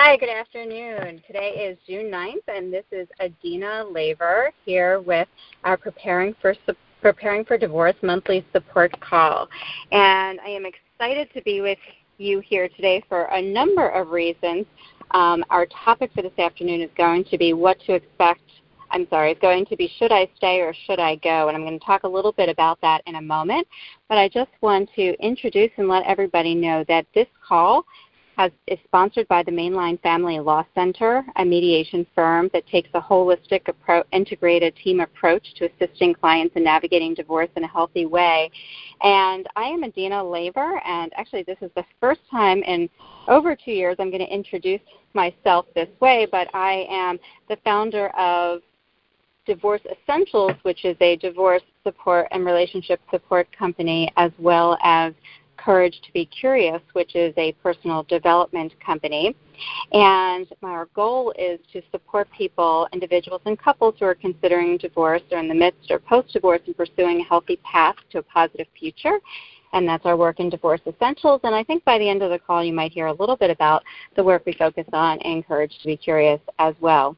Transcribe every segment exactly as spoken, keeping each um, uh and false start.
Hi, good afternoon. Today is June ninth, and this is Adina Laver here with our Preparing for Preparing for Divorce monthly support call. And I am excited to be with you here today for a number of reasons. Um, our topic for this afternoon is going to be what to expect. I'm sorry, it's going to be should I stay or should I go? And I'm going to talk a little bit about that in a moment. But I just want to introduce and let everybody know that this call Has, is sponsored by the Mainline Family Law Center, a mediation firm that takes a holistic, appro- integrated team approach to assisting clients in navigating divorce in a healthy way. And I am Adina Laver, and actually this is the first time in over two years I'm going to introduce myself this way, but I am the founder of Divorce Essentials, which is a divorce support and relationship support company, as well as Courage to be Curious, which is a personal development company. And our goal is to support people, individuals and couples who are considering divorce or in the midst or post-divorce and pursuing a healthy path to a positive future. And that's our work in Divorce Essentials. And I think by the end of the call you might hear a little bit about the work we focus on in Courage to be Curious as well.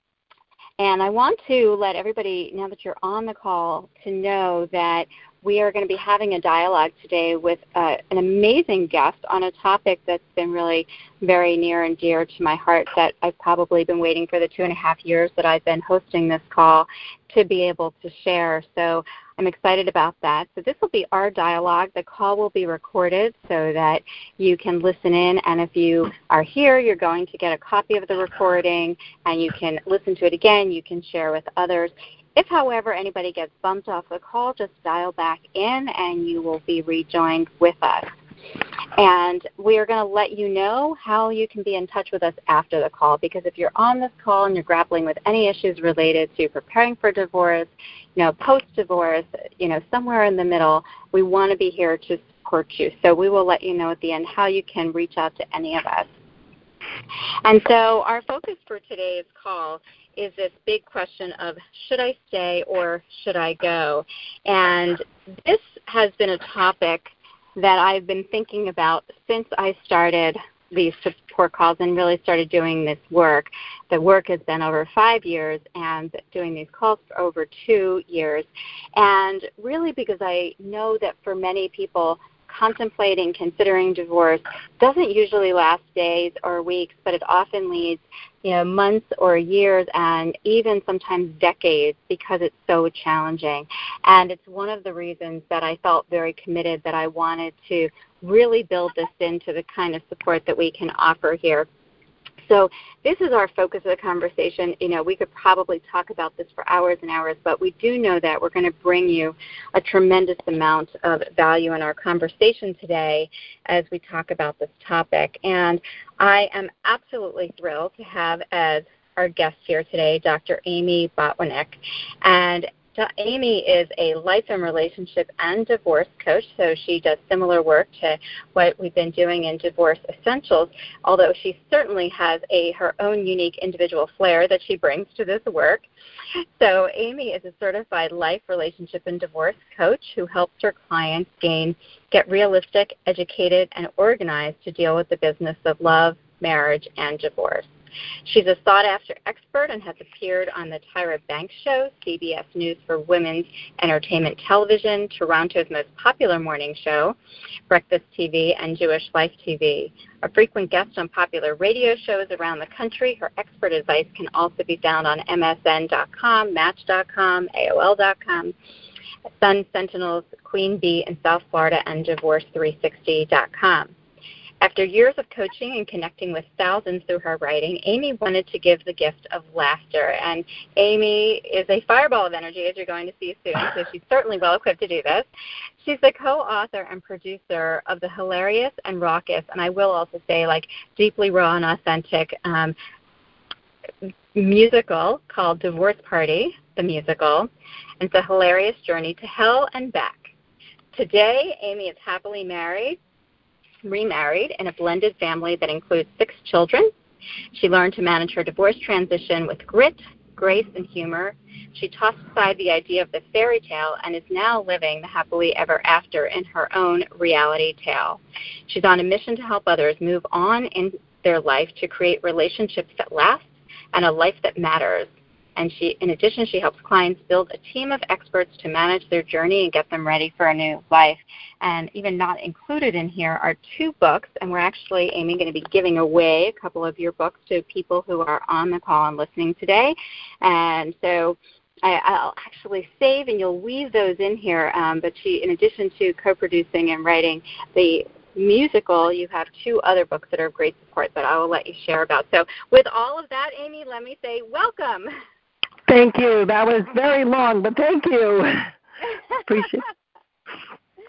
And I want to let everybody, now that you're on the call, to know that we are going to be having a dialogue today with uh, an amazing guest on a topic that's been really very near and dear to my heart, that I've probably been waiting for the two and a half years that I've been hosting this call to be able to share. So I'm excited about that. So this will be our dialogue. The call will be recorded so that you can listen in, and if you are here, you're going to get a copy of the recording, and you can listen to it again. You can share with others. If, however, anybody gets bumped off the call, just dial back in and you will be rejoined with us. And we are going to let you know how you can be in touch with us after the call, because if you're on this call and you're grappling with any issues related to preparing for divorce, you know, post-divorce, you know, somewhere in the middle, we want to be here to support you. So we will let you know at the end how you can reach out to any of us. And so our focus for today's call is this big question of should I stay or should I go? And this has been a topic that I've been thinking about since I started these support calls and really started doing this work. The work has been over five years and doing these calls for over two years. And really because I know that for many people, contemplating, considering divorce doesn't usually last days or weeks, but it often leads, you know, months or years and even sometimes decades because it's so challenging. And it's one of the reasons that I felt very committed that I wanted to really build this into the kind of support that we can offer here. So this is our focus of the conversation. You know, we could probably talk about this for hours and hours, but we do know that we're going to bring you a tremendous amount of value in our conversation today as we talk about this topic. And I am absolutely thrilled to have as our guest here today Doctor Amy Botwinick. And Amy is a life and relationship and divorce coach, so she does similar work to what we've been doing in Divorce Essentials, although she certainly has a her own unique individual flair that she brings to this work. So Amy is a certified life, relationship, and divorce coach who helps her clients gain, get realistic, educated, and organized to deal with the business of love, marriage, and divorce. She's a sought-after expert and has appeared on the Tyra Banks Show, C B S News for Women's Entertainment Television, Toronto's most popular morning show, Breakfast T V, and Jewish Life T V. A frequent guest on popular radio shows around the country, her expert advice can also be found on M S N dot com, Match dot com, A O L dot com, Sun Sentinels, Queen Bee in South Florida, and Divorce three sixty dot com. After years of coaching and connecting with thousands through her writing, Amy wanted to give the gift of laughter. And Amy is a fireball of energy, as you're going to see soon, so she's certainly well equipped to do this. She's the co-author and producer of the hilarious and raucous, and I will also say like deeply raw and authentic um, musical called Divorce Party, the musical. It's a hilarious journey to hell and back. Today, Amy is happily married, remarried in a blended family that includes six children. She learned to manage her divorce transition with grit, grace, and humor. She tossed aside the idea of the fairy tale and is now living the happily ever after in her own reality tale. She's on a mission to help others move on in their life to create relationships that last and a life that matters. And she, in addition, she helps clients build a team of experts to manage their journey and get them ready for a new life. And even not included in here are two books, and we're actually, Amy, going to be giving away a couple of your books to people who are on the call and listening today. And so I, I'll actually save, and you'll weave those in here. Um, but she, in addition to co-producing and writing the musical, you have two other books that are of great support that I will let you share about. So with all of that, Amy, let me say welcome. Thank you. That was very long, but thank you. Appreciate it.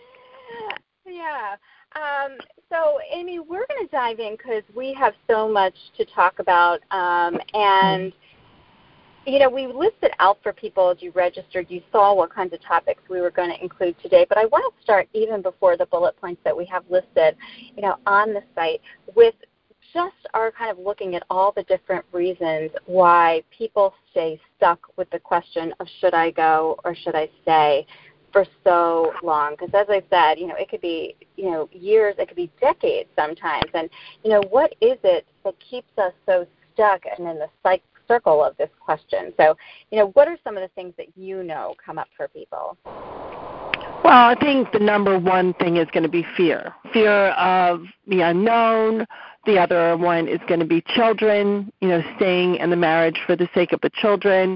Yeah. Um, so, Amy, we're going to dive in because we have so much to talk about. Um, and, you know, we listed out for people as you registered. You saw what kinds of topics we were going to include today. But I want to start even before the bullet points that we have listed, you know, on the site with just are kind of looking at all the different reasons why people stay stuck with the question of should I go or should I stay for so long. Because as I said, you know, it could be, you know, years, it could be decades sometimes. And, you know, what is it that keeps us so stuck and in the cycle circle of this question? So, you know, what are some of the things that you know come up for people? Well, I think the number one thing is going to be fear. Fear of the unknown. The other one is going to be children, you know, staying in the marriage for the sake of the children.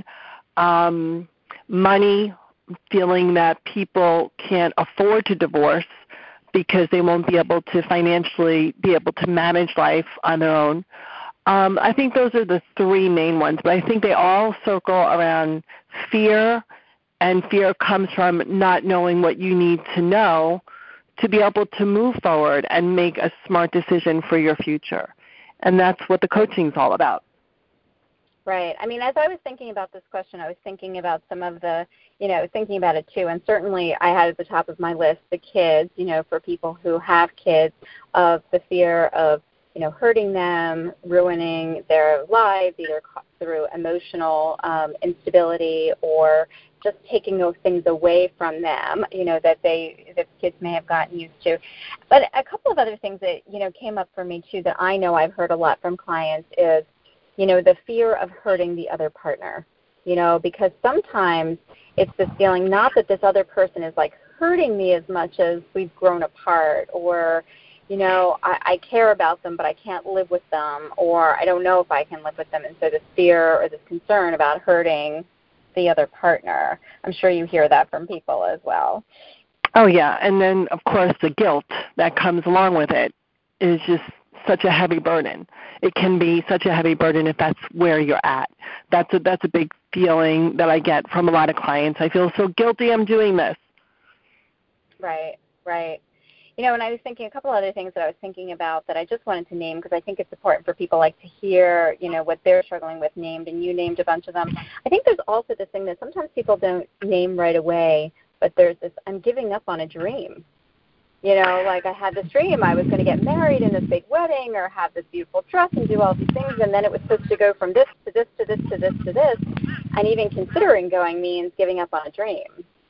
Um, money, feeling that people can't afford to divorce because they won't be able to financially be able to manage life on their own. Um, I think those are the three main ones, but I think they all circle around fear, and fear comes from not knowing what you need to know to be able to move forward and make a smart decision for your future. And that's what the coaching is all about. Right. I mean, as I was thinking about this question, I was thinking about some of the, you know, thinking about it too. And certainly I had at the top of my list the kids, you know, for people who have kids, of the fear of, you know, hurting them, ruining their lives, either through emotional um, instability or just taking those things away from them, you know, that they, that kids may have gotten used to. But a couple of other things that, you know, came up for me too that I know I've heard a lot from clients is, you know, the fear of hurting the other partner, you know, because sometimes it's this feeling not that this other person is like hurting me as much as we've grown apart, or, you know, I, I care about them, but I can't live with them, or I don't know if I can live with them. And so this fear or this concern about hurting the other partner. I'm sure you hear that from people as well. Oh, yeah. And then, of course, the guilt that comes along with it is just such a heavy burden. It can be such a heavy burden if that's where you're at. That's a, that's a big feeling that I get from a lot of clients. I feel so guilty I'm doing this. Right, right. You know, and I was thinking a couple other things that I was thinking about that I just wanted to name because I think it's important for people like to hear, you know, what they're struggling with named, and you named a bunch of them. I think there's also this thing that sometimes people don't name right away, but there's this, I'm giving up on a dream. You know, like I had this dream I was going to get married in this big wedding or have this beautiful dress and do all these things, and then it was supposed to go from this to this to this to this to this, and even considering going means giving up on a dream.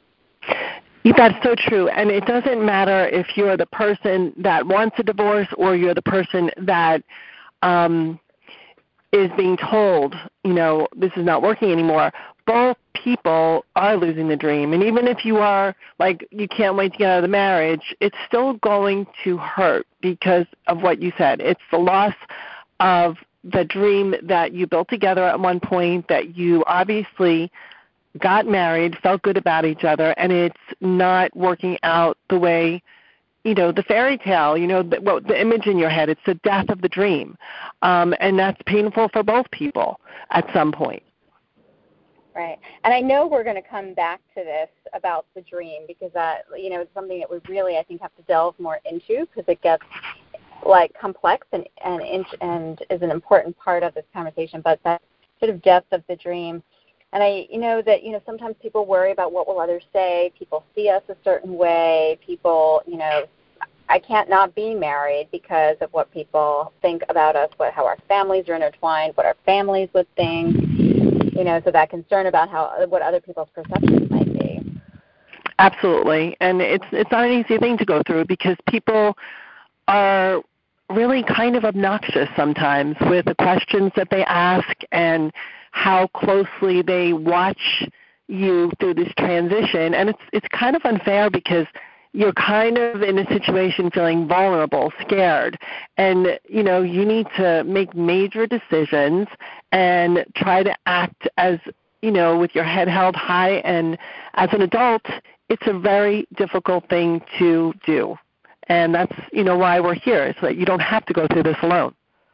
That's so true, and it doesn't matter if you're the person that wants a divorce or you're the person that um, is being told, you know, this is not working anymore. Both people are losing the dream, and even if you are, like, you can't wait to get out of the marriage, it's still going to hurt because of what you said. It's the loss of the dream that you built together at one point, that you obviously got married, felt good about each other, and it's not working out the way, you know, the fairy tale, you know, the, well, the image in your head. It's the death of the dream, um, and that's painful for both people at some point. Right. And I know we're going to come back to this about the dream because that, you know, it's something that we really, I think, have to delve more into because it gets, like, complex and, and, and is an important part of this conversation, but that sort of death of the dream. And I, you know, that, you know, sometimes people worry about what will others say. People see us a certain way. People, you know, I can't not be married because of what people think about us, what, how our families are intertwined, what our families would think, you know, so that concern about how what other people's perceptions might be. Absolutely. And it's it's not an easy thing to go through because people are really kind of obnoxious sometimes with the questions that they ask and how closely they watch you through this transition. And it's it's kind of unfair because you're kind of in a situation feeling vulnerable, scared, and you know you need to make major decisions and try to act as, you know, with your head held high. And as an adult, it's a very difficult thing to do. And that's, you know, why we're here, so that you don't have to go through this alone.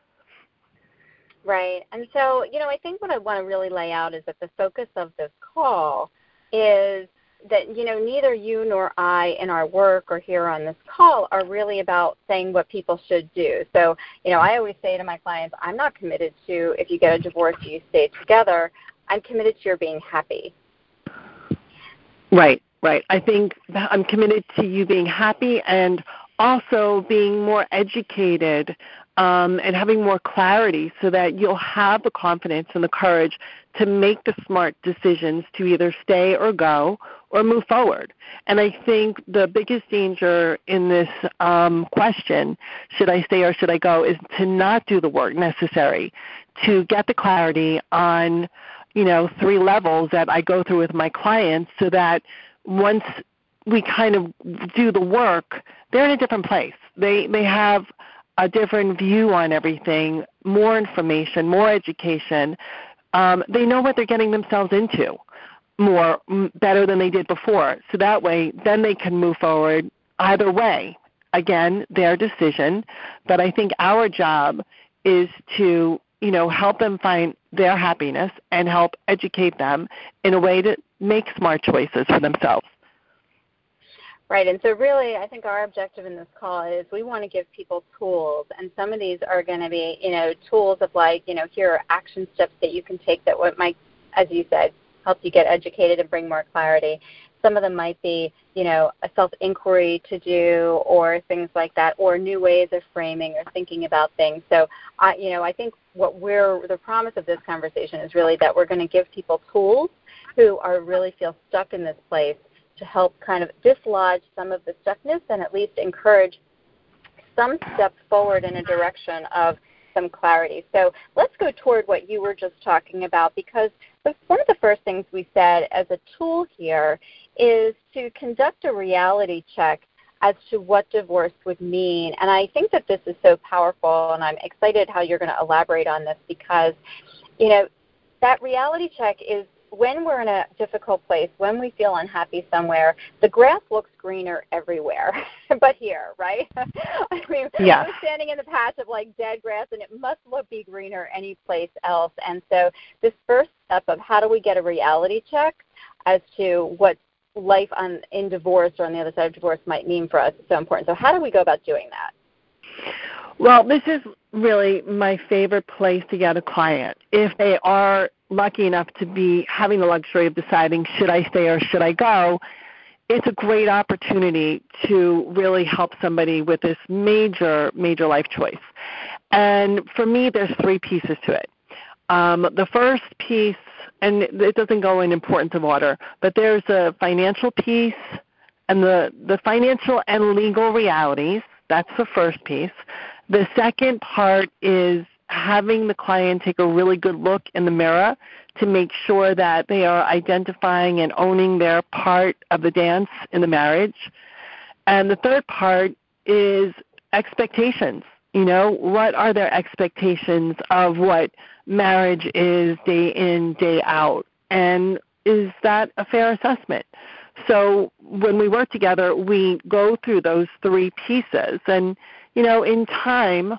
Right. And so, you know, I think what I want to really lay out is that the focus of this call is that, you know, neither you nor I in our work or here on this call are really about saying what people should do. So, you know, I always say to my clients, I'm not committed to, if you get a divorce, you stay together. I'm committed to your being happy. Right, right. I think I'm committed to you being happy and also being more educated um, and having more clarity so that you'll have the confidence and the courage to make the smart decisions to either stay or go or move forward. And I think the biggest danger in this um, question, should I stay or should I go, is to not do the work necessary to get the clarity on, you know, three levels that I go through with my clients, so that once we kind of do the work, they're in a different place. They they have a different view on everything, more information, more education. Um, they know what they're getting themselves into more m- better than they did before. So that way, then they can move forward either way. Again, their decision. But I think our job is to, you know, help them find their happiness and help educate them in a way to make smart choices for themselves. Right, and so really I think our objective in this call is we want to give people tools, and some of these are going to be, you know, tools of like, you know, here are action steps that you can take that what might, as you said, help you get educated and bring more clarity. Some of them might be, you know, a self-inquiry to do or things like that, or new ways of framing or thinking about things. So, I, you know, I think what we're, the promise of this conversation is really that we're going to give people tools who are really feel stuck in this place to help kind of dislodge some of the stuckness and at least encourage some step forward in a direction of some clarity. So let's go toward what you were just talking about, because one of the first things we said as a tool here is to conduct a reality check as to what divorce would mean. And I think that this is so powerful, and I'm excited how you're going to elaborate on this, because, you know, that reality check is when we're in a difficult place, when we feel unhappy somewhere, the grass looks greener everywhere but here, right? I mean, yeah. we're standing in the patch of like dead grass, and it must look be greener anyplace else. And so this first step of how do we get a reality check as to what life on in divorce or on the other side of divorce might mean for us is so important. So how do we go about doing that? Well, this is really my favorite place to get a client. If they are lucky enough to be having the luxury of deciding should I stay or should I go, it's a great opportunity to really help somebody with this major, major life choice. And for me, there's three pieces to it. Um, the first piece, and it doesn't go in importance of order, but there's a financial piece and the, the financial and legal realities. That's the first piece. The second part is having the client take a really good look in the mirror to make sure that they are identifying and owning their part of the dance in the marriage. And the third part is expectations. You know, what are their expectations of what marriage is day in, day out? And is that a fair assessment? So when we work together, we go through those three pieces. And, you know, in time,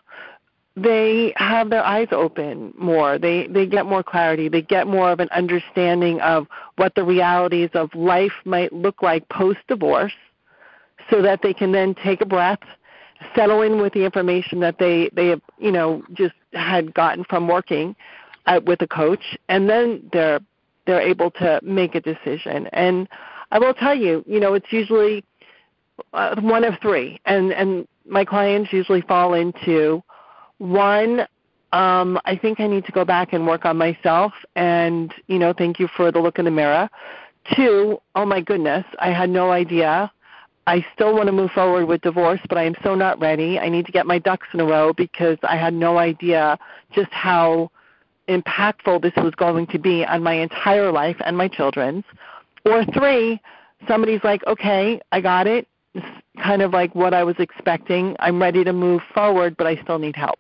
they have their eyes open more. They they get more clarity. They get more of an understanding of what the realities of life might look like post-divorce, so that they can then take a breath, settle in with the information that they, they have, you know, just had gotten from working uh, with a coach, and then they're they're able to make a decision. And I will tell you, you know, it's usually uh, one of three, and, and my clients usually fall into one, um, I think I need to go back and work on myself, and, you know, thank you for the look in the mirror. Two, oh my goodness, I had no idea I still want to move forward with divorce, but I am so not ready. I need to get my ducks in a row because I had no idea just how impactful this was going to be on my entire life and my children's. Or three, somebody's like, okay, I got it. It's kind of like what I was expecting. I'm ready to move forward, but I still need help.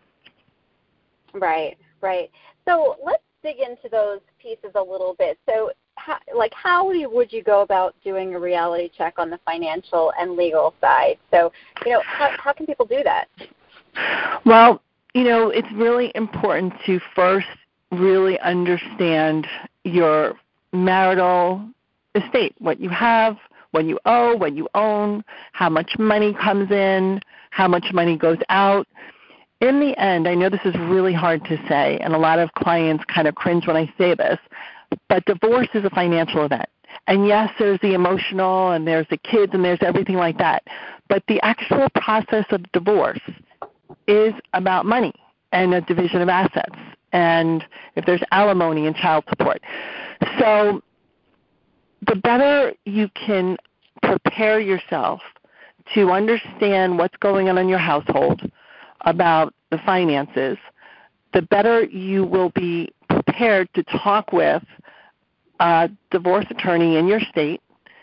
Right, right. So let's dig into those pieces a little bit. So, how, like, how would you go about doing a reality check on the financial and legal side? So, you know, how, how can people do that? Well, you know, it's really important to first really understand your marital estate, what you have, what you owe, what you own, how much money comes in, how much money goes out. In the end, I know this is really hard to say, and a lot of clients kind of cringe when I say this, but divorce is a financial event. And yes, there's the emotional, and there's the kids, and there's everything like that. But the actual process of divorce is about money and a division of assets, and if there's alimony and child support. So the better you can prepare yourself to understand what's going on in your household about the finances, the better you will be prepared to talk with a divorce attorney in your state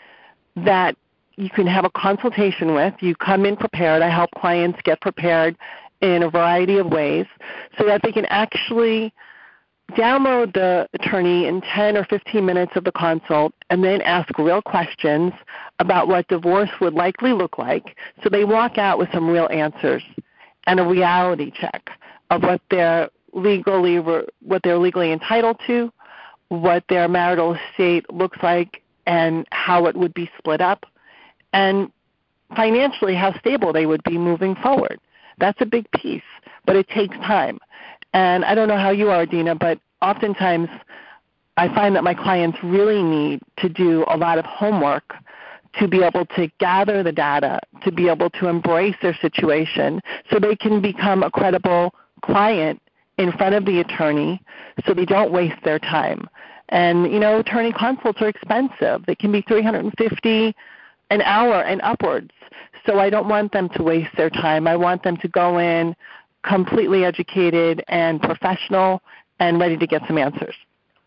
that you can have a consultation with. You come in prepared. I help clients get prepared in a variety of ways so that they can actually download the attorney in ten or fifteen minutes of the consult and then ask real questions about what divorce would likely look like, so they walk out with some real answers and a reality check of what they're legally what they're legally entitled to, what their marital estate looks like, and how it would be split up, and financially how stable they would be moving forward. That's a big piece, but it takes time. And I don't know how you are, Dina, but oftentimes I find that my clients really need to do a lot of homework to be able to gather the data, to be able to embrace their situation so they can become a credible client in front of the attorney so they don't waste their time. And, you know, attorney consults are expensive. They can be three hundred fifty dollars an hour and upwards. So I don't want them to waste their time. I want them to go in completely educated and professional and ready to get some answers.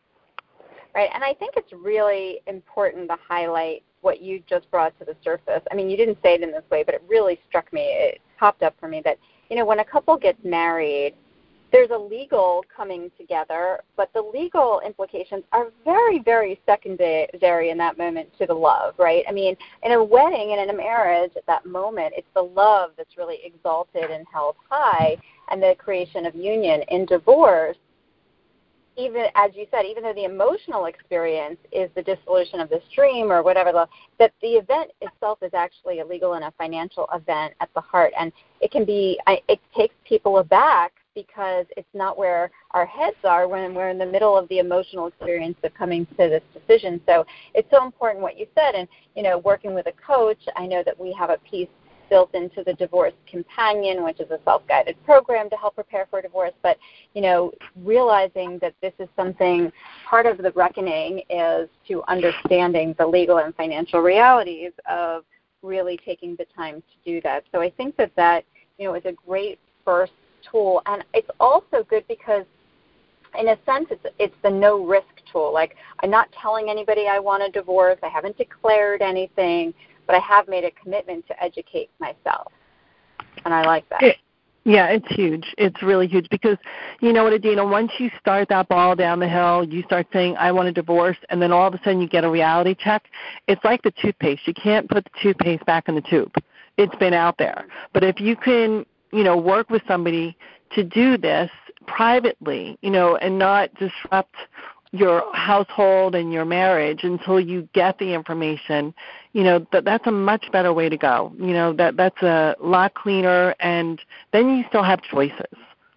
Right, and I think it's really important to highlight what you just brought to the surface. I mean, you didn't say it in this way, but it really struck me. It popped up for me that, you know, when a couple gets married, there's a legal coming together, but the legal implications are very, very secondary in that moment to the love, right? I mean, in a wedding and in a marriage, at that moment, it's the love that's really exalted and held high, and the creation of union. In divorce, even, as you said, even though the emotional experience is the dissolution of the stream or whatever, that the event itself is actually a legal and a financial event at the heart. And it can be, it takes people aback because it's not where our heads are when we're in the middle of the emotional experience of coming to this decision. So it's so important what you said. And, you know, working with a coach, I know that we have a piece built into the Divorce Companion, which is a self-guided program to help prepare for divorce. But, you know, realizing that this is something, part of the reckoning is to understanding the legal and financial realities of really taking the time to do that. So I think that that, you know, is a great first tool. And it's also good because, in a sense, it's it's the no-risk tool. Like, I'm not telling anybody I want a divorce. I haven't declared anything, but I have made a commitment to educate myself. And I like that. It, yeah, it's huge. It's really huge because, you know what, Adina, once you start that ball down the hill, you start saying, I want a divorce, and then all of a sudden you get a reality check. It's like the toothpaste. You can't put the toothpaste back in the tube. It's been out there. But if you can, you know, work with somebody to do this privately, you know, and not disrupt your household and your marriage until you get the information, you know, that that's a much better way to go. You know, that that's a lot cleaner, and then you still have choices.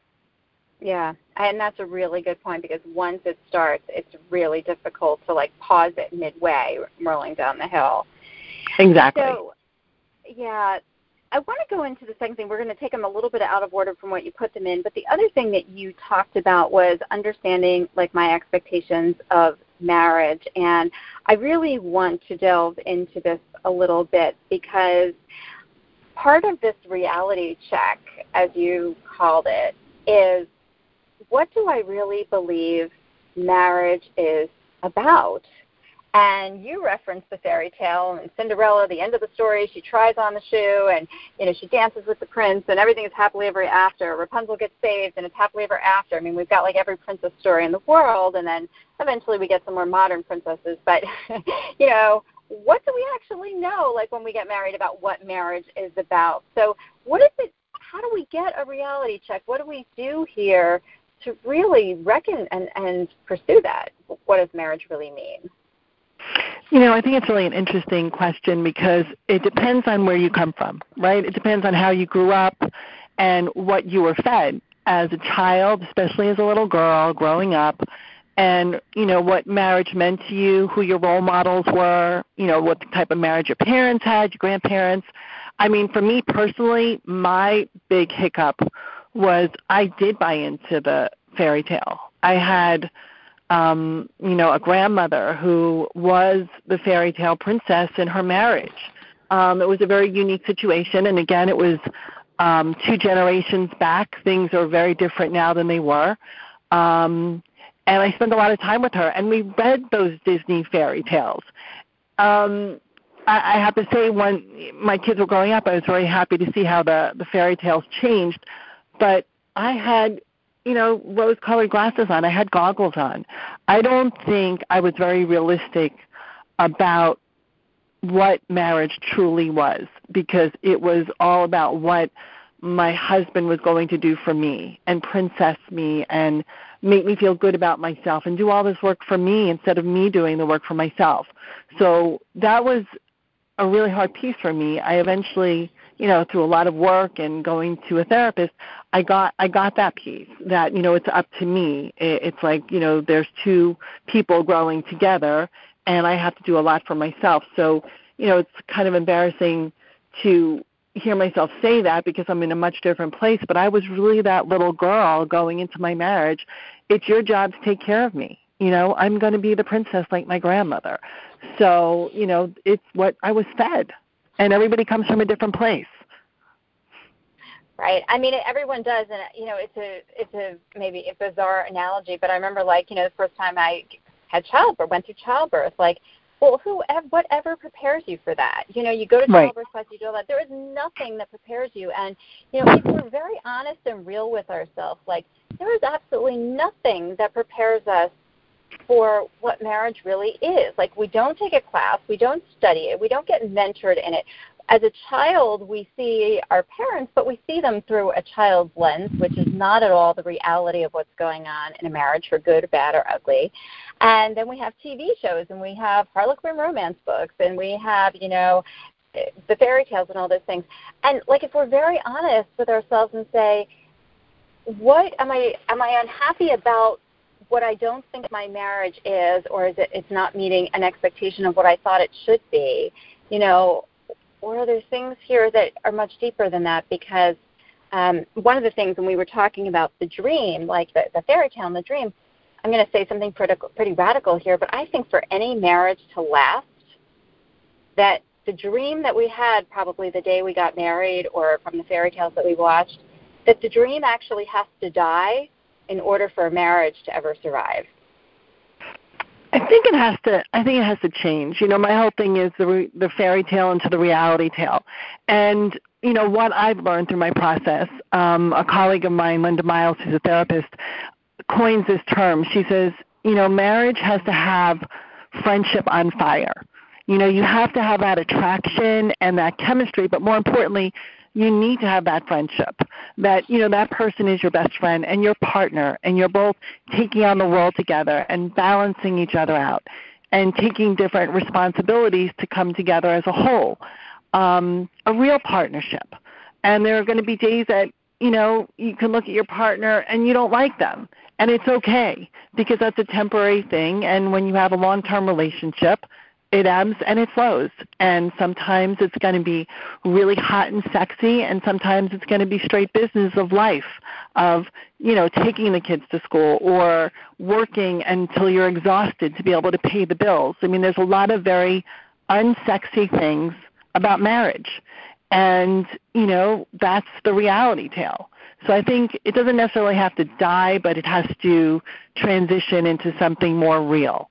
Yeah, and that's a really good point because once it starts, it's really difficult to, like, pause it midway rolling down the hill. Exactly. So, yeah, I want to go into the second thing. We're going to take them a little bit out of order from what you put them in. But the other thing that you talked about was understanding, like, my expectations of marriage. And I really want to delve into this a little bit because part of this reality check, as you called it, is what do I really believe marriage is about? And you referenced the fairy tale and Cinderella, the end of the story, she tries on the shoe and, you know, she dances with the prince and everything is happily ever after. Rapunzel gets saved and it's happily ever after. I mean, we've got like every princess story in the world, and then eventually we get some more modern princesses. But, you know, what do we actually know, like when we get married, about what marriage is about? So what is it, how do we get a reality check? What do we do here to really reckon and, and pursue that? What does marriage really mean? You know, I think it's really an interesting question because it depends on where you come from, right? It depends on how you grew up and what you were fed as a child, especially as a little girl growing up, and, you know, what marriage meant to you, who your role models were, you know, what type of marriage your parents had, your grandparents. I mean, for me personally, my big hiccup was I did buy into the fairy tale. I had Um, you know, a grandmother who was the fairy tale princess in her marriage. Um, it was a very unique situation, and again, it was um, two generations back. Things are very different now than they were. Um, and I spent a lot of time with her, and we read those Disney fairy tales. Um, I, I have to say, when my kids were growing up, I was very happy to see how the, the fairy tales changed, but I had you know, rose-colored glasses on. I had goggles on. I don't think I was very realistic about what marriage truly was, because it was all about what my husband was going to do for me and princess me and make me feel good about myself and do all this work for me instead of me doing the work for myself. So that was a really hard piece for me. I eventually, you know, through a lot of work and going to a therapist, I got I got that piece that, you know, it's up to me. It's like, you know, there's two people growing together, and I have to do a lot for myself. So, you know, it's kind of embarrassing to hear myself say that because I'm in a much different place, but I was really that little girl going into my marriage. It's your job to take care of me. You know, I'm going to be the princess like my grandmother. So, you know, it's what I was fed, and everybody comes from a different place. Right. I mean, everyone does, and you know, it's a it's a maybe a bizarre analogy, but I remember, like, you know, the first time I had childbirth, went through childbirth, like, well, who, whatever prepares you for that? You know, you go to childbirth class, you do all that. There is nothing that prepares you, and you know, if we're very honest and real with ourselves, like, there is absolutely nothing that prepares us for what marriage really is. Like, we don't take a class, we don't study it, we don't get mentored in it. As a child, we see our parents, but we see them through a child's lens, which is not at all the reality of what's going on in a marriage, for good, bad, or ugly. And then we have T V shows, and we have Harlequin romance books, and we have, you know, the fairy tales and all those things. And, like, if we're very honest with ourselves and say, what am I, am I unhappy about what I don't think my marriage is, or is it it's not meeting an expectation of what I thought it should be, you know, or are there things here that are much deeper than that? Because um, one of the things when we were talking about the dream, like the, the fairy tale and the dream, I'm going to say something pretty, pretty radical here, but I think for any marriage to last, that the dream that we had probably the day we got married or from the fairy tales that we watched, that the dream actually has to die in order for a marriage to ever survive. I think it has to. I think it has to change. You know, my whole thing is the re, the fairy tale into the reality tale, and you know what I've learned through my process. Um, a colleague of mine, Linda Miles, who's a therapist, coins this term. She says, you know, marriage has to have friendship on fire. You know, you have to have that attraction and that chemistry, but more importantly, you need to have that friendship, that, you know, that person is your best friend and your partner, and you're both taking on the world together and balancing each other out and taking different responsibilities to come together as a whole, um, a real partnership. And there are going to be days that, you know, you can look at your partner and you don't like them, and it's okay because that's a temporary thing, and when you have a long-term relationship, it ebbs and it flows, and sometimes it's going to be really hot and sexy, and sometimes it's going to be straight business of life. of, you know, taking the kids to school or working until you're exhausted to be able to pay the bills. I mean, there's a lot of very unsexy things about marriage. And, you know, that's the reality tale. So I think it doesn't necessarily have to die, but it has to transition into something more real.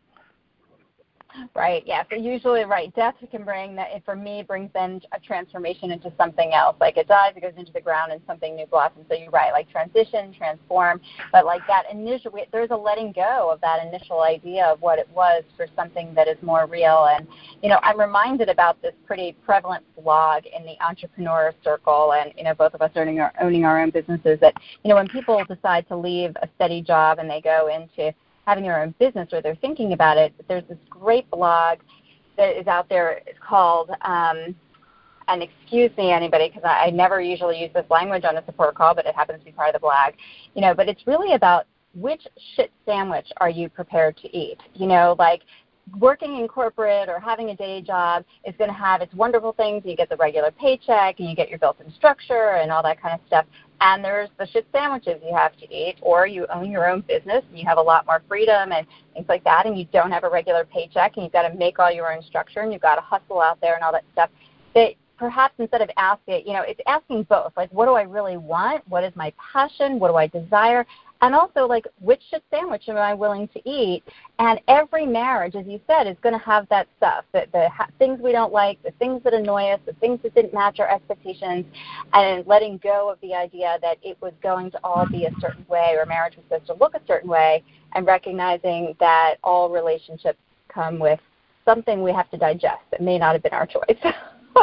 Right, yeah. So usually, right, death can bring, that. for me, brings then a transformation into something else. Like it dies, it goes into the ground, and something new blossoms. So you're right, like transition, transform. But like that initial, there's a letting go of that initial idea of what it was for something that is more real. And, you know, I'm reminded about this pretty prevalent blog in the entrepreneur circle, and, you know, both of us owning our, owning our own businesses, that, you know, when people decide to leave a steady job and they go into having their own business, or they're thinking about it, there's this great blog that is out there. It's called, um, and excuse me, anybody, because I, I never usually use this language on a support call, but it happens to be part of the blog. You know, but it's really about which shit sandwich are you prepared to eat? You know, like working in corporate or having a day job is going to have its wonderful things. You get the regular paycheck and you get your built-in structure and all that kind of stuff. And there's the shit sandwiches you have to eat, or you own your own business and you have a lot more freedom and things like that, and you don't have a regular paycheck and you've got to make all your own structure and you've got to hustle out there and all that stuff. That perhaps instead of asking, you know, it's asking both. Like, what do I really want? What is my passion? What do I desire? And also, like, which shit sandwich am I willing to eat? And every marriage, as you said, is going to have that stuff, the, the ha- things we don't like, the things that annoy us, the things that didn't match our expectations, and letting go of the idea that it was going to all be a certain way, or marriage was supposed to look a certain way, and recognizing that all relationships come with something we have to digest that may not have been our choice.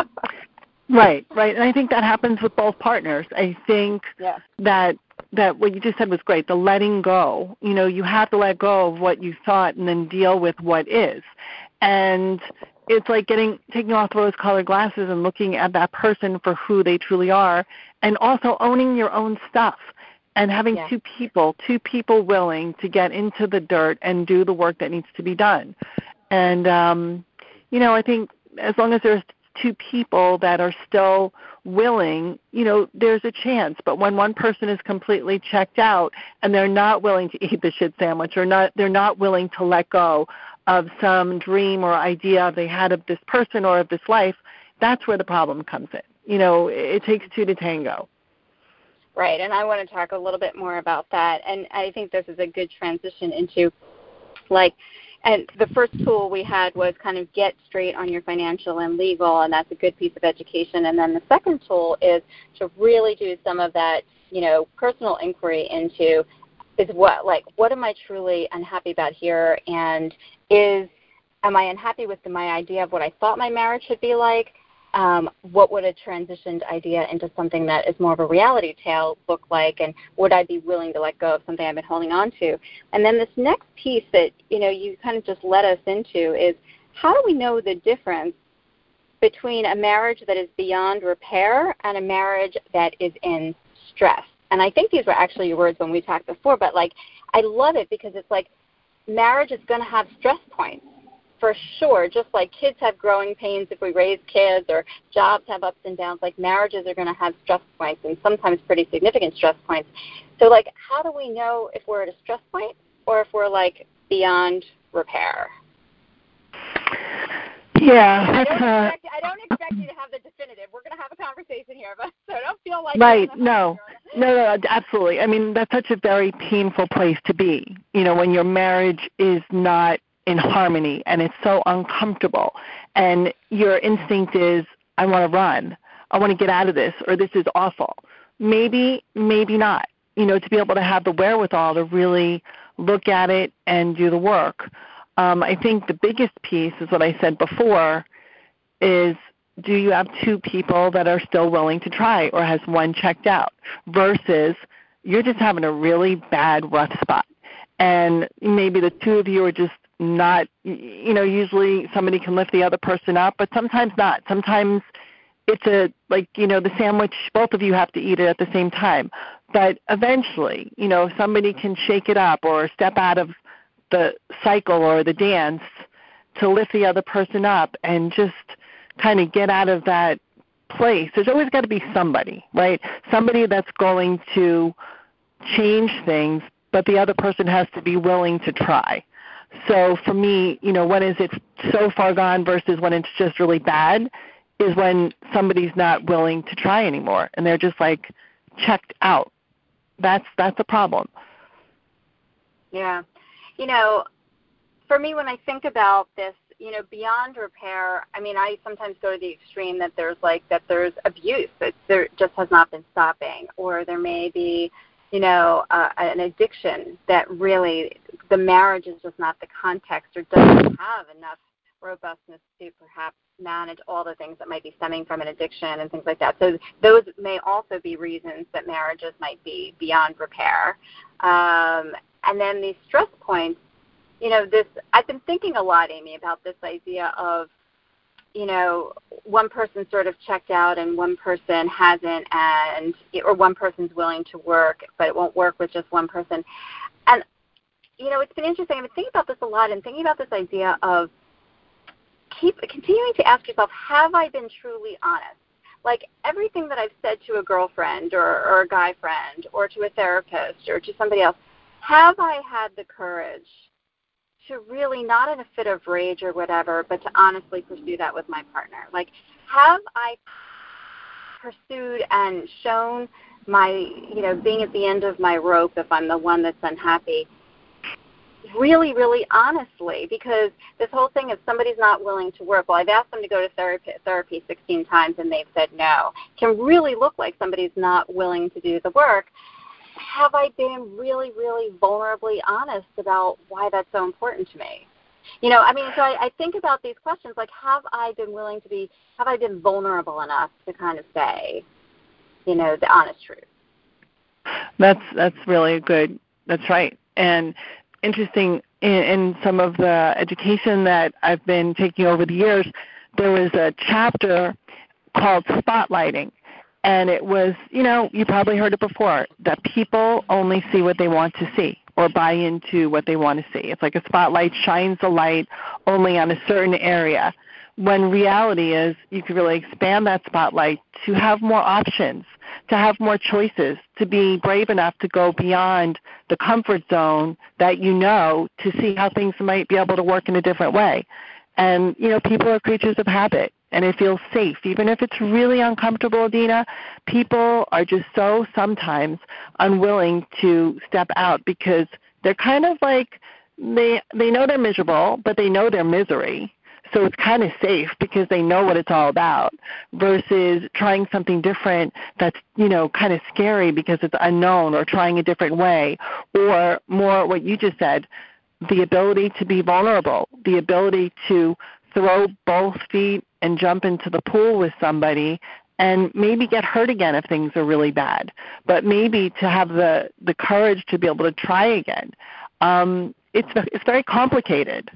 Right, right. And I think that happens with both partners. I think yeah. that that what you just said was great, the letting go. You know, you have to let go of what you thought and then deal with what is. And it's like getting taking off rose-colored glasses and looking at that person for who they truly are, and also owning your own stuff and having yeah. two people, two people willing to get into the dirt and do the work that needs to be done. And, um, you know, I think as long as there's two people that are still willing, you know, there's a chance. But when one person is completely checked out and they're not willing to eat the shit sandwich, or not, they're not willing to let go of some dream or idea they had of this person or of this life, that's where the problem comes in. You know, it takes two to tango. Right, and I want to talk a little bit more about that. And I think this is a good transition into, like, and the first tool we had was kind of get straight on your financial and legal, and that's a good piece of education. And then the second tool is to really do some of that, you know, personal inquiry into is what, like, what am I truly unhappy about here? And is, am I unhappy with my idea of what I thought my marriage should be like? Um, what would a transitioned idea into something that is more of a reality tale look like, and would I be willing to let go of something I've been holding on to? And then this next piece that, you know, you kind of just led us into is, how do we know the difference between a marriage that is beyond repair and a marriage that is in stress? And I think these were actually your words when we talked before, but, like, I love it because it's like marriage is going to have stress points. For sure, just like kids have growing pains if we raise kids, or jobs have ups and downs, like marriages are going to have stress points, and sometimes pretty significant stress points. So, like, how do we know if we're at a stress point or if we're, like, beyond repair? Yeah. I don't, expect, I don't expect you to have the definitive. We're going to have a conversation here, but so don't feel like... Right, no. No, no, absolutely. I mean, that's such a very painful place to be, you know, when your marriage is not in harmony, and it's so uncomfortable, and your instinct is, I want to run, I want to get out of this, or this is awful. Maybe, maybe not, you know, to be able to have the wherewithal to really look at it and do the work. Um, I think the biggest piece is what I said before, is do you have two people that are still willing to try, or has one checked out, versus you're just having a really bad, rough spot. And maybe the two of you are just not, you know, usually somebody can lift the other person up, but sometimes not. Sometimes it's a, like, you know, the sandwich, both of you have to eat it at the same time. But eventually, you know, somebody can shake it up or step out of the cycle or the dance to lift the other person up and just kind of get out of that place. There's always got to be somebody, right? Somebody that's going to change things, but the other person has to be willing to try. So for me, you know, when is it so far gone versus when it's just really bad is when somebody's not willing to try anymore and they're just like checked out. That's that's a problem. Yeah. You know, for me, when I think about this, you know, beyond repair, I mean, I sometimes go to the extreme that there's like, that there's abuse, that there just has not been stopping, or there may be, you know, uh, an addiction that really, the marriage is just not the context or doesn't have enough robustness to perhaps manage all the things that might be stemming from an addiction and things like that. So those may also be reasons that marriages might be beyond repair. Um, and then these stress points, you know, this, I've been thinking a lot, Amy, about this idea of, you know, one person sort of checked out and one person hasn't, and or one person's willing to work, but it won't work with just one person. And, you know, it's been interesting. I've been thinking about this a lot and thinking about this idea of keep continuing to ask yourself, have I been truly honest? Like everything that I've said to a girlfriend or, or a guy friend or to a therapist or to somebody else, have I had the courage to really, not in a fit of rage or whatever, but to honestly pursue that with my partner? Like, have I pursued and shown my, you know, being at the end of my rope if I'm the one that's unhappy, really, really honestly? Because this whole thing, if somebody's not willing to work, well, I've asked them to go to therapy, therapy sixteen times and they've said no, can really look like somebody's not willing to do the work. Have I been really, really vulnerably honest about why that's so important to me? You know, I mean, so I, I think about these questions like, have I been willing to be, have I been vulnerable enough to kind of say, you know, the honest truth? That's that's really good. That's right. And interesting, in, in some of the education that I've been taking over the years, there was a chapter called Spotlighting. And it was, you know, you probably heard it before, that people only see what they want to see or buy into what they want to see. It's like a spotlight shines a light only on a certain area, when reality is you can really expand that spotlight to have more options, to have more choices, to be brave enough to go beyond the comfort zone that you know, to see how things might be able to work in a different way. And, you know, people are creatures of habit, and it feels safe. Even if it's really uncomfortable, Dina, people are just so sometimes unwilling to step out because they're kind of like, they they know they're miserable, but they know their misery. So it's kind of safe because they know what it's all about, versus trying something different that's, you know, kind of scary because it's unknown, or trying a different way, or more what you just said, the ability to be vulnerable, the ability to throw both feet and jump into the pool with somebody and maybe get hurt again if things are really bad, but maybe to have the, the courage to be able to try again. Um, it's, it's very complicated.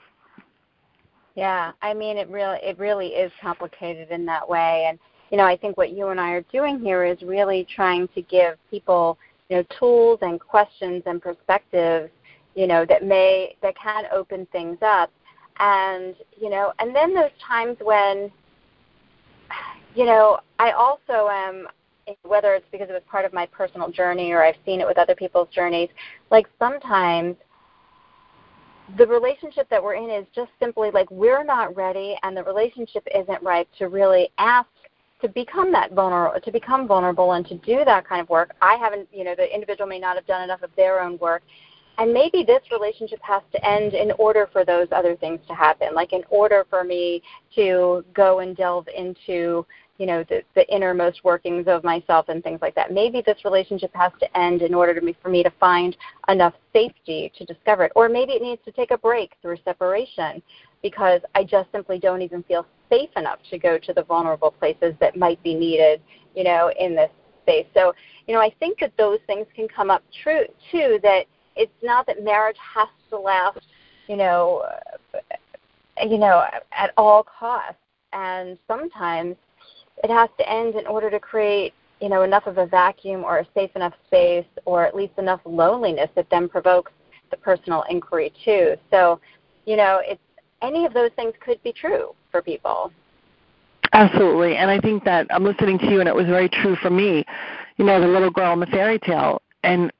Yeah, I mean, it really, it really is complicated in that way. And, you know, I think what you and I are doing here is really trying to give people, you know, tools and questions and perspectives, you know, that may, that can open things up. And, you know, and then those times when, you know, I also am, whether it's because it was part of my personal journey or I've seen it with other people's journeys, like sometimes the relationship that we're in is just simply like we're not ready and the relationship isn't right to really ask to become that vulnerable, to become vulnerable and to do that kind of work. I haven't, you know, the individual may not have done enough of their own work. And maybe this relationship has to end in order for those other things to happen, like in order for me to go and delve into, you know, the, the innermost workings of myself and things like that. Maybe this relationship has to end in order to me, for me to find enough safety to discover it. Or maybe it needs to take a break through separation because I just simply don't even feel safe enough to go to the vulnerable places that might be needed, you know, in this space. So, you know, I think that those things can come up true, too, that it's not that marriage has to last, you know, uh, you know, at all costs. And sometimes it has to end in order to create, you know, enough of a vacuum or a safe enough space or at least enough loneliness that then provokes the personal inquiry too. So, you know, it's, any of those things could be true for people. Absolutely. And I think that I'm listening to you, and it was very true for me. You know, the little girl in the fairy tale. And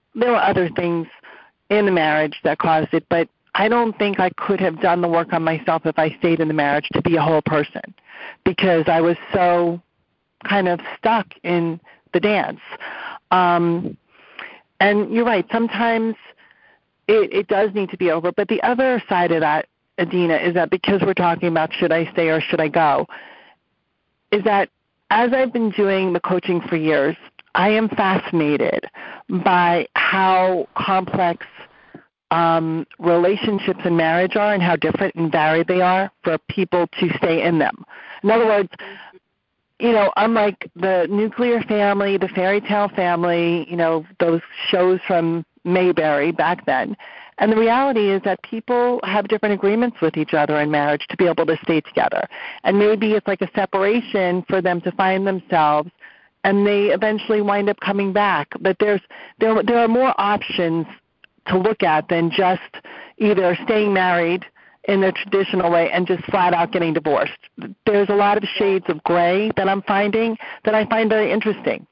there were other things in the marriage that caused it, but I don't think I could have done the work on myself if I stayed in the marriage to be a whole person, because I was so kind of stuck in the dance. Um, and you're right, sometimes it, it does need to be over. But the other side of that, Adina, is that because we're talking about should I stay or should I go, is that as I've been doing the coaching for years, I am fascinated by how complex um, relationships and marriage are and how different and varied they are for people to stay in them. In other words, you know, unlike the nuclear family, the fairy tale family, you know, those shows from Mayberry back then, and the reality is that people have different agreements with each other in marriage to be able to stay together. And maybe it's like a separation for them to find themselves, and they eventually wind up coming back. But there's there there are more options to look at than just either staying married in the traditional way and just flat out getting divorced. There's a lot of shades of gray that I'm finding that I find very interesting.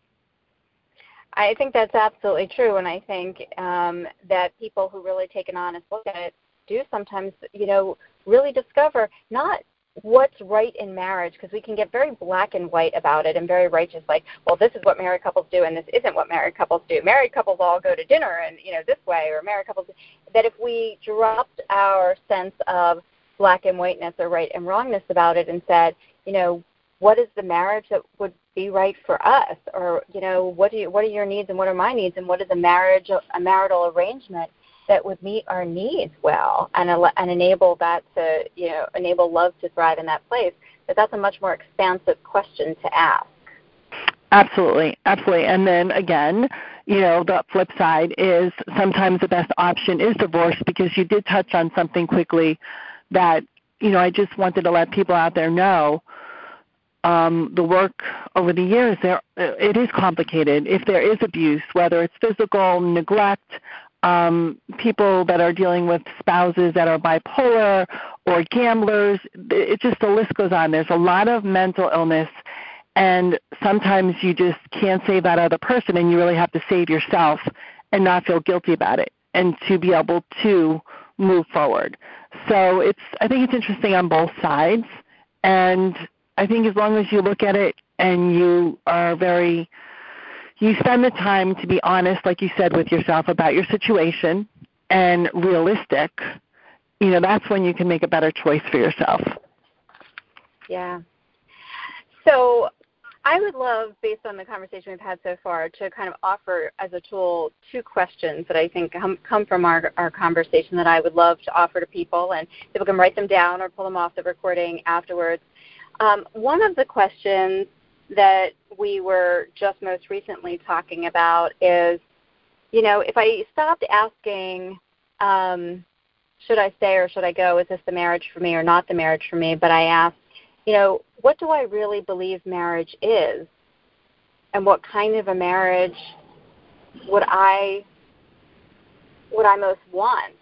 I think that's absolutely true, and I think um, that people who really take an honest look at it do sometimes, you know, really discover not what's right in marriage, because we can get very black and white about it and very righteous, like, well, this is what married couples do and this isn't what married couples do. Married couples all go to dinner and, you know, this way, or married couples, that if we dropped our sense of black and whiteness or right and wrongness about it and said, you know, what is the marriage that would be right for us? Or, you know, what do you, what are your needs and what are my needs, and what is a marriage, a marital arrangement that would meet our needs well and and enable that to, you know, enable love to thrive in that place? But that's a much more expansive question to ask. Absolutely, absolutely. And then again, you know, the flip side is sometimes the best option is divorce, because you did touch on something quickly that, you know, I just wanted to let people out there know. Um, the work over the years, there it is complicated. If there is abuse, whether it's physical, neglect, um, people that are dealing with spouses that are bipolar or gamblers, it just, the list goes on. There's a lot of mental illness, and sometimes you just can't save that other person, and you really have to save yourself and not feel guilty about it, and to be able to move forward. So it's, I think it's interesting on both sides, and I think as long as you look at it and you are very, you spend the time to be honest, like you said, with yourself about your situation and realistic, you know, that's when you can make a better choice for yourself. Yeah. So I would love, based on the conversation we've had so far, to kind of offer as a tool two questions that I think come, come from our, our conversation that I would love to offer to people, and people can write them down or pull them off the recording afterwards. Um, one of the questions that we were just most recently talking about is, you know, if I stopped asking, um, should I stay or should I go? Is this the marriage for me or not the marriage for me? But I asked, you know, what do I really believe marriage is? And what kind of a marriage would I would I most want?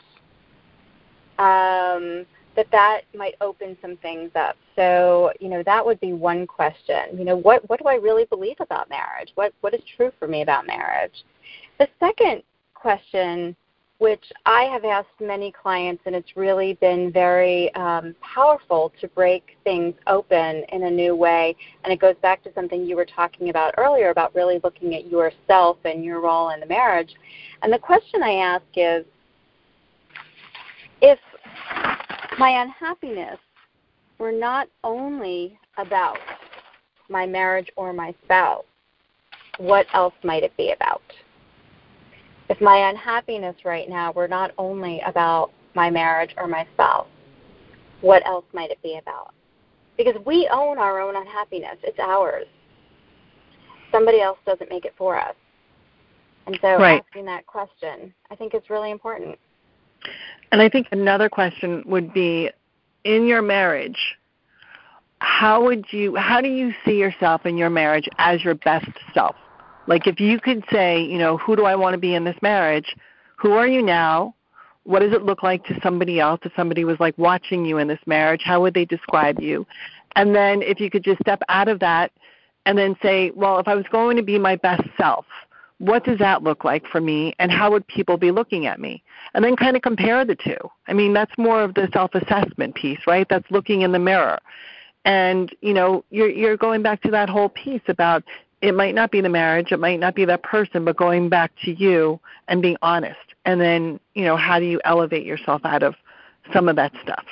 Um, that that might open some things up. So, you know, that would be one question. You know, what, what do I really believe about marriage? What what is true for me about marriage? The second question, which I have asked many clients, and it's really been very um, powerful to break things open in a new way, and it goes back to something you were talking about earlier about really looking at yourself and your role in the marriage. And the question I ask is, if my unhappiness were not only about my marriage or my spouse, what else might it be about? If my unhappiness right now were not only about my marriage or my spouse, what else might it be about? Because we own our own unhappiness. It's ours. Somebody else doesn't make it for us. And so right. Asking that question, I think it's really important. And I think another question would be, in your marriage, how would you, how do you see yourself in your marriage as your best self? Like if you could say, you know, who do I want to be in this marriage? Who are you now? What does it look like to somebody else? If somebody was like watching you in this marriage, how would they describe you? And then if you could just step out of that and then say, well, if I was going to be my best self, what does that look like for me, and how would people be looking at me? And then kind of compare the two. I mean, that's more of the self-assessment piece, right? That's looking in the mirror. And, you know, you're, you're going back to that whole piece about it might not be the marriage, it might not be that person, but going back to you and being honest. And then, you know, how do you elevate yourself out of some of that stuff?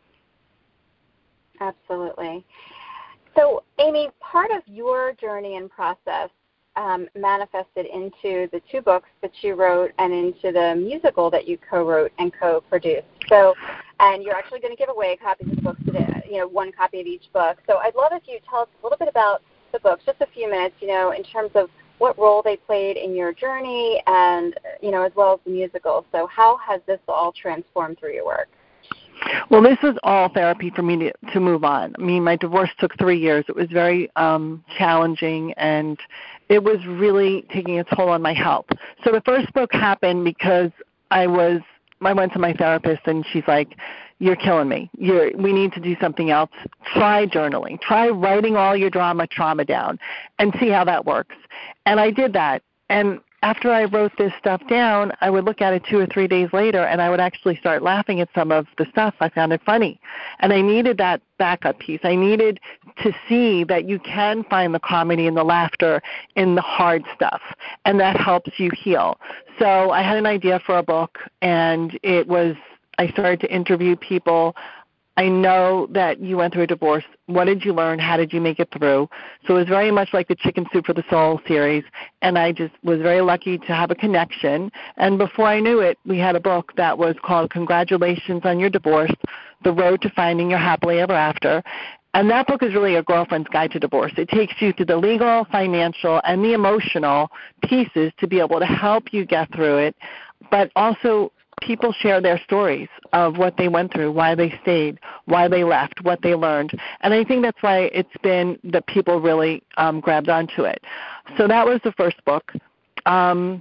Absolutely. So, Amy, part of your journey and process um, manifested into the two books that you wrote and into the musical that you co-wrote and co-produced. So, and you're actually going to give away copies of the books today, you know, one copy of each book. So I'd love if you tell us a little bit about the books, just a few minutes, you know, in terms of what role they played in your journey and, you know, as well as the musical. So how has this all transformed through your work? Well, this was all therapy for me to, to move on. I mean, my divorce took three years. It was very um, challenging, and it was really taking a toll on my health. So the first book happened because I was I went to my therapist, and she's like, you're killing me. You're, we need to do something else. Try journaling. Try writing all your drama, trauma down and see how that works. And I did that. And after I wrote this stuff down, I would look at it two or three days later, and I would actually start laughing at some of the stuff. I found it funny. And I needed that backup piece. I needed to see that you can find the comedy and the laughter in the hard stuff, and that helps you heal. So I had an idea for a book, and it was I started to interview people. I know that you went through a divorce. What did you learn? How did you make it through? So it was very much like the Chicken Soup for the Soul series, and I just was very lucky to have a connection. And before I knew it, we had a book that was called Congratulations on Your Divorce, The Road to Finding Your Happily Ever After. And that book is really a girlfriend's guide to divorce. It takes you through the legal, financial, and the emotional pieces to be able to help you get through it, but also people share their stories of what they went through, why they stayed, why they left, what they learned. And I think that's why it's been that people really um, grabbed onto it. So that was the first book. Um,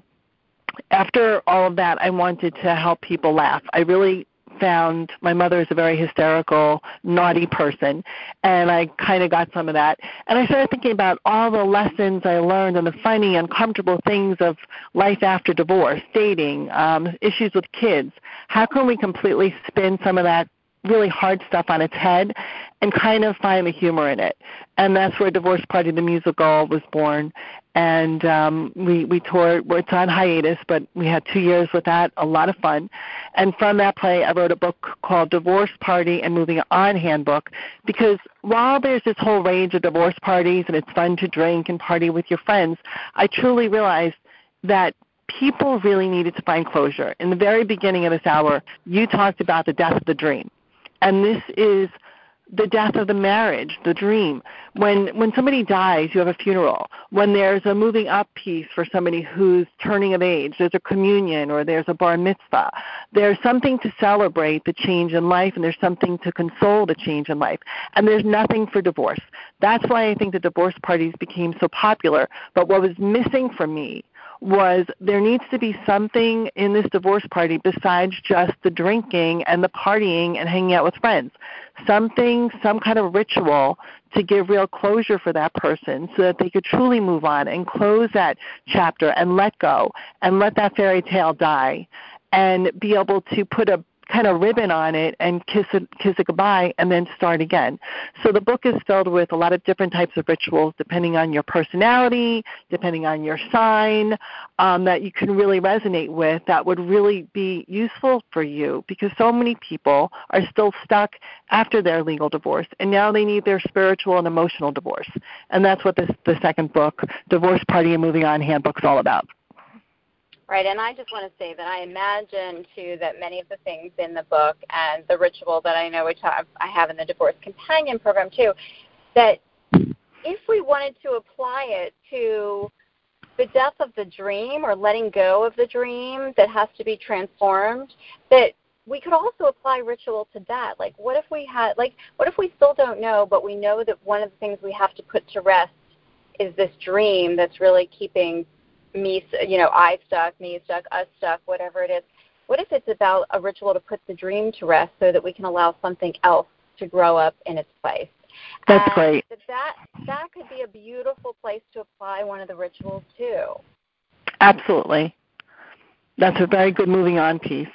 after all of that, I wanted to help people laugh. I really found my mother is a very hysterical, naughty person, and I kind of got some of that. And I started thinking about all the lessons I learned and the funny, uncomfortable things of life after divorce, dating, um, issues with kids. How can we completely spin some of that really hard stuff on its head and kind of find the humor in it? And that's where Divorce Party the Musical was born. And um, we, we toured, it's on hiatus, but we had two years with that, a lot of fun. And from that play, I wrote a book called Divorce Party and Moving On Handbook, because while there's this whole range of divorce parties and it's fun to drink and party with your friends, I truly realized that people really needed to find closure. In the very beginning of this hour, you talked about the death of the dream. And this is the death of the marriage, the dream. When when somebody dies, you have a funeral. When there's a moving up piece for somebody who's turning of age, there's a communion or there's a bar mitzvah. There's something to celebrate the change in life, and there's something to console the change in life. And there's nothing for divorce. That's why I think the divorce parties became so popular. But what was missing for me was there needs to be something in this divorce party besides just the drinking and the partying and hanging out with friends. Something, some kind of ritual to give real closure for that person so that they could truly move on and close that chapter and let go and let that fairy tale die and be able to put a kind of ribbon on it and kiss it, kiss it goodbye and then start again. So the book is filled with a lot of different types of rituals depending on your personality, depending on your sign, um, that you can really resonate with, that would really be useful for you, because so many people are still stuck after their legal divorce, and now they need their spiritual and emotional divorce. And that's what this, the second book, Divorce Party and Moving On Handbook, is all about. Right, and I just want to say that I imagine, too, that many of the things in the book and the ritual that I know which I have in the Divorce Companion Program, too, that if we wanted to apply it to the death of the dream or letting go of the dream that has to be transformed, that we could also apply ritual to that. Like, what if we had, like, what if we still don't know, but we know that one of the things we have to put to rest is this dream that's really keeping me, you know, I stuck, me stuck, us stuck, whatever it is. What if it's about a ritual to put the dream to rest so that we can allow something else to grow up in its place? That's and great. That, that could be a beautiful place to apply one of the rituals, too. Absolutely. That's a very good moving on piece.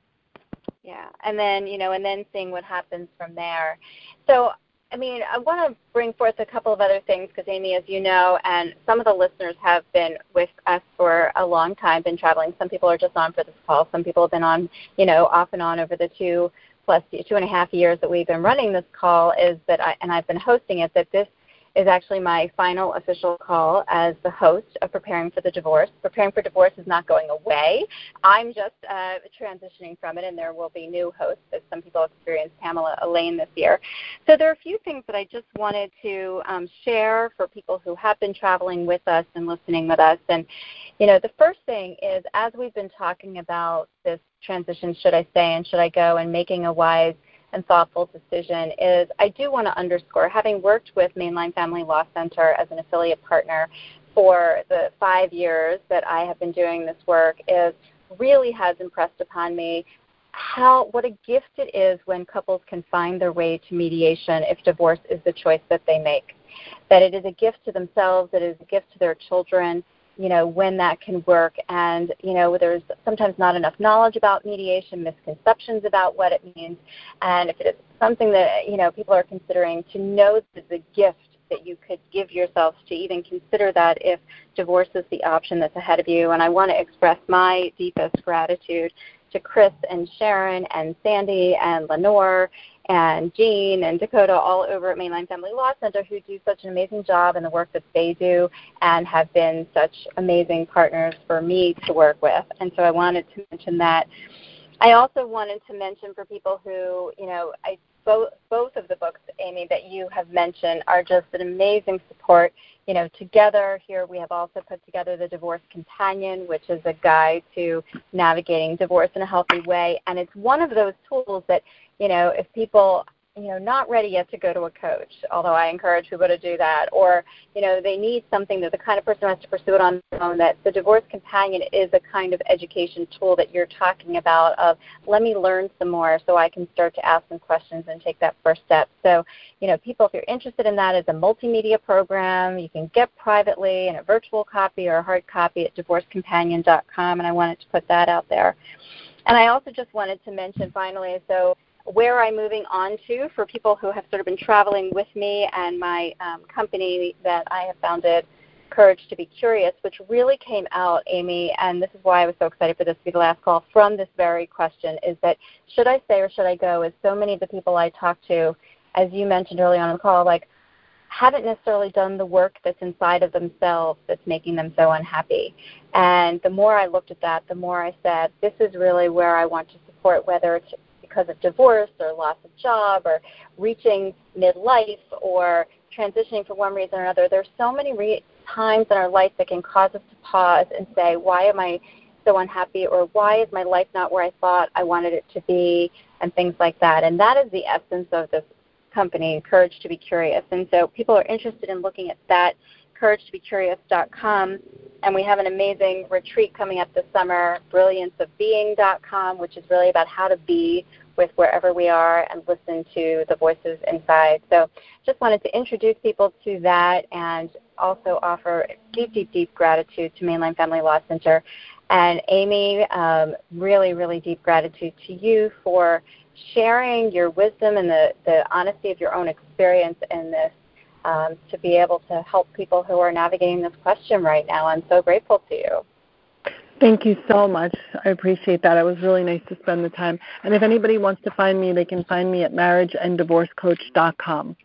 Yeah, and then, you know, and then seeing what happens from there. So, I mean, I want to bring forth a couple of other things because, Amy, as you know, and some of the listeners have been with us for a long time, been traveling. Some people are just on for this call. Some people have been on, you know, off and on over the two plus two and a half years that we've been running this call, is that I, and I've been hosting it, that this is actually my final official call as the host of Preparing for the Divorce. Preparing for Divorce is not going away. I'm just uh, transitioning from it, and there will be new hosts, as some people experienced Pamela Elaine this year. So there are a few things that I just wanted to um, share for people who have been traveling with us and listening with us. And, you know, the first thing is, as we've been talking about this transition, should I stay and should I go, and making a wise and thoughtful decision, is I do want to underscore, having worked with Mainline Family Law Center as an affiliate partner for the five years that I have been doing this work, is really has impressed upon me how what a gift it is when couples can find their way to mediation if divorce is the choice that they make. That it is a gift to themselves, it is a gift to their children, you know, when that can work. And, you know, there's sometimes not enough knowledge about mediation, misconceptions about what it means. And if it is something that, you know, people are considering, to know that the gift that you could give yourselves to even consider that if divorce is the option that's ahead of you. And I want to express my deepest gratitude to Chris and Sharon and Sandy and Lenore and Jean and Dakota, all over at Mainline Family Law Center, who do such an amazing job in the work that they do and have been such amazing partners for me to work with. And so I wanted to mention that. I also wanted to mention for people who, you know, I both both of the books, Amy, that you have mentioned are just an amazing support. You know, together here we have also put together the Divorce Companion, which is a guide to navigating divorce in a healthy way. And it's one of those tools that, you know, if people, you know, not ready yet to go to a coach, although I encourage people to do that, or, you know, they need something that the kind of person who has to pursue it on their own, that the Divorce Companion is a kind of education tool that you're talking about of, let me learn some more so I can start to ask some questions and take that first step. So, you know, people, if you're interested in that, it's a multimedia program. You can get privately in a virtual copy or a hard copy at divorce companion dot com, and I wanted to put that out there. And I also just wanted to mention finally, so where I'm moving on to for people who have sort of been traveling with me and my um, company that I have founded, Courage to be Curious, which really came out, Amy, and this is why I was so excited for this to be the last call, from this very question, is that should I stay or should I go? Is so many of the people I talk to, as you mentioned early on in the call, like, haven't necessarily done the work that's inside of themselves that's making them so unhappy. And the more I looked at that, the more I said, this is really where I want to support, whether it's because of divorce or loss of job or reaching midlife or transitioning for one reason or another. There's so many re- times in our life that can cause us to pause and say, why am I so unhappy, or why is my life not where I thought I wanted it to be, and things like that. And that is the essence of this company, Courage to be Curious. And so people are interested in looking at that, courage to be curious dot com. And we have an amazing retreat coming up this summer, brilliance of being dot com, which is really about how to be with wherever we are and listen to the voices inside. So just wanted to introduce people to that and also offer deep, deep, deep gratitude to Mainline Family Law Center. And Amy, um, really, really deep gratitude to you for sharing your wisdom and the, the honesty of your own experience in this, um, to be able to help people who are navigating this question right now. I'm so grateful to you. Thank you so much. I appreciate that. It was really nice to spend the time. And if anybody wants to find me, they can find me at marriage and divorce coach dot com.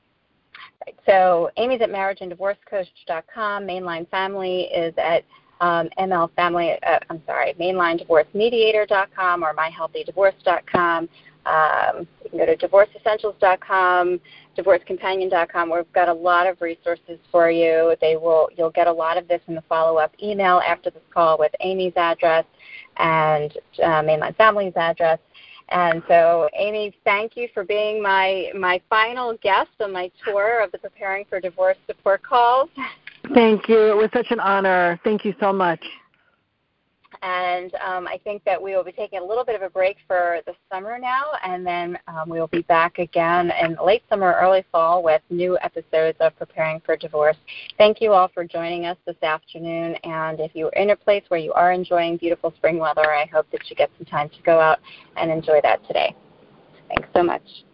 Right. So Amy's at marriage and divorce coach dot com. Mainline Family is at um, M L Family, uh, I'm sorry, mainline divorce mediator dot com or my healthy divorce dot com. Um, you can go to divorce essentials dot com, divorce companion dot com. We've got a lot of resources for you. They will, you'll get a lot of this in the follow-up email after this call with Amy's address and uh, Mainline Family's address. And so, Amy, thank you for being my, my final guest on my tour of the Preparing for Divorce support calls. Thank you. It was such an honor. Thank you so much. And um, I think that we will be taking a little bit of a break for the summer now, and then um, we will be back again in late summer, early fall with new episodes of Preparing for Divorce. Thank you all for joining us this afternoon, and if you're in a place where you are enjoying beautiful spring weather, I hope that you get some time to go out and enjoy that today. Thanks so much.